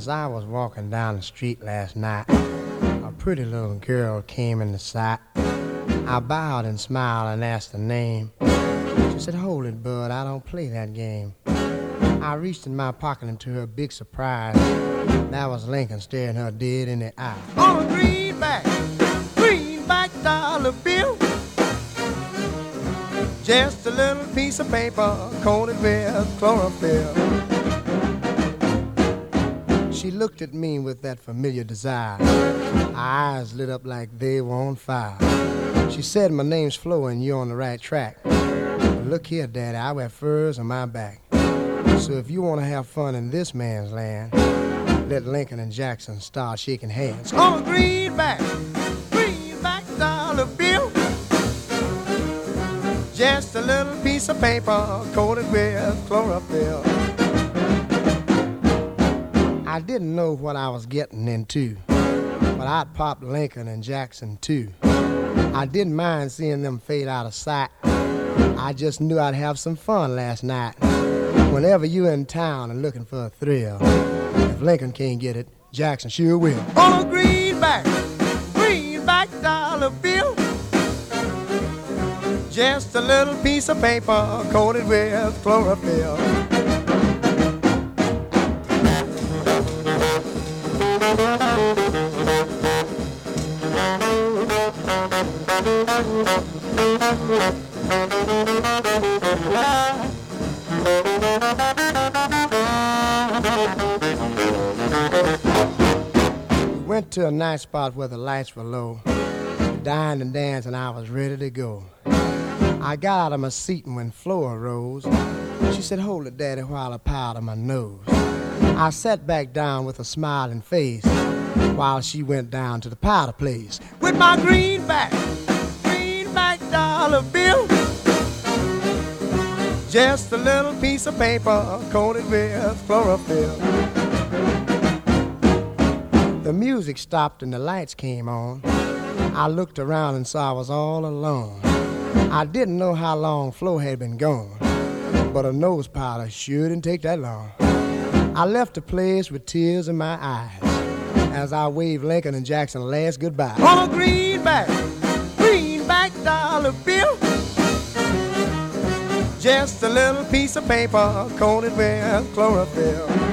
As I was walking down the street last night, a pretty little girl came into sight. I bowed and smiled and asked her name. She said, "Hold it, bud, I don't play that game." I reached in my pocket, and to her big surprise, that was Lincoln staring her dead in the eye. On a greenback dollar bill, just a little piece of paper coated with chlorophyll. She looked at me with that familiar desire. Her eyes lit up like they were on fire. She said, "My name's Flo and you're on the right track. But look here, Daddy, I wear furs on my back. So if you want to have fun in this man's land, let Lincoln and Jackson start shaking hands." On a greenback dollar bill, just a little piece of paper coated with chlorophyll. I didn't know what I was getting into, but I'd pop Lincoln and Jackson too. I didn't mind seeing them fade out of sight. I just knew I'd have some fun last night. Whenever you're in town and looking for a thrill, if Lincoln can't get it, Jackson sure will. On a greenback dollar bill, just a little piece of paper coated with chlorophyll. We went to a nice spot where the lights were low. Dined and danced and I was ready to go. I got out of my seat and when Flo arose, she said, "Hold it, Daddy, while I powder my nose." I sat back down with a smiling face while she went down to the powder place with my greenback dollar bill, just a little piece of paper coated with chlorophyll. The music stopped and the lights came on. I looked around and saw I was all alone. I didn't know how long Flo had been gone, but a nose powder sure didn't take that long. I left the place with tears in my eyes as I waved Lincoln and Jackson last goodbye. On a greenback dollar bill, just a little piece of paper coated with chlorophyll.